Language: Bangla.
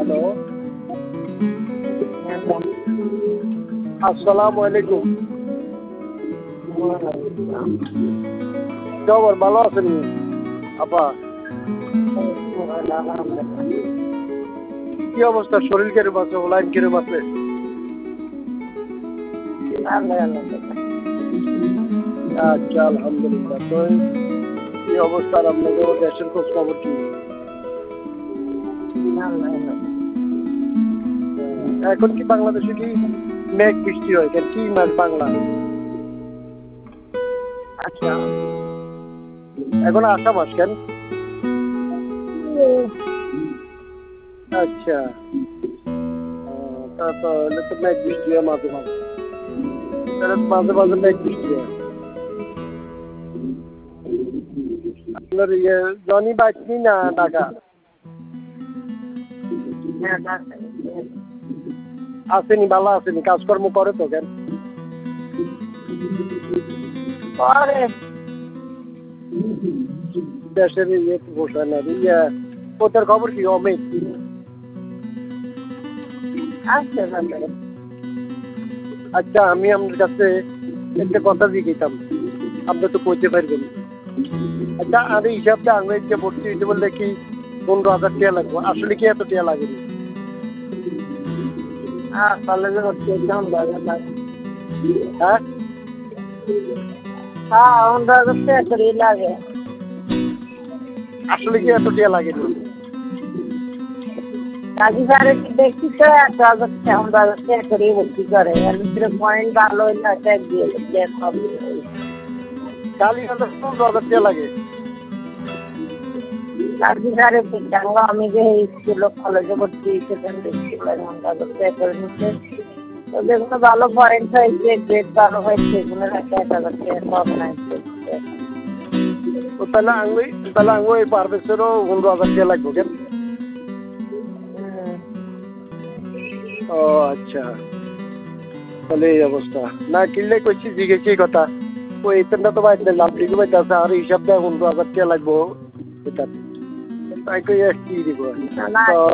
হ্যালো, আসসালামু আলাইকুম। খবর ভালো আছেন আপা? কি অবস্থা? শরীর কিরম আছে? ওলাইন কিরম আছে? আচ্ছা, আলহামদুলিল্লাহ। তো কি অবস্থা আপনাদের দেশের খোঁজ খবর কি? এখন কি বাংলাদেশে কি মেঘ বৃষ্টি হয়? কেন কি মাস বাংলা? আচ্ছা, এখন আষাঢ় মাস কেন? আচ্ছা, তাহলে তো মেঘ বৃষ্টি হয় মাঝে মাঝে। তাহলে মাঝে মাঝে মেঘ বৃষ্টি হয়। আপনার জনি বাইকনি না ঢাকা? আসেনি, ভালো আসেনি, কাজকর্ম করে তো কেন? দেশের ইয়ে পোষায় না। ওদের খবর কি? অমিত আচ্ছা, আমি আপনার কাছে একটা কথা জিজ্ঞাসা, আপনি তো কইতে পারবেন। আচ্ছা, আমি হিসাবটা আঙুল যে ভর্তি হইতে বললে কি 15,000 টাকা লাগবে? আসলে কি এত টাকা লাগেনি? কলেজে ভর্তি হইতে 15,000 লাগে। হ্যাঁ, 15,000 টাকা করে লাগে। আসলে কি এত টাকা লাগেনি? কাজী স্যারে কি দেখছি তো 1,000 টাকা 15,000 টাকা করে ভর্তি করে। এর ভিতরে পয়েন্ট ভালো হইলে ট্যাগ দিয়ে কালী 15,000 টাকা লাগে। কাজী স্যারে জানলো আমি যে স্কুল কলেজে ভর্তি সেখানে দেখছি 15,000 টাকা করে নিচ্ছে। তো যেগুলো ভালো পয়েন্ট হয়েছে, গ্রেড ভালো হয়েছে, সেগুলো 1,000 টাকা কম নাই। তাহলে আঙুল এই পারভেজেরও 15,000 টাকা লাগবে কেন? ও আচ্ছা, তাহলে এই অবস্থা। না কিনলে কইছি জিজ্ঞেস এই কথা। ওই এতটা তো বাইতে লাভলি বাইতে আছে, আর হিসাব দেয় 15,000 টাকা লাগবো। তাই কই কি দিব?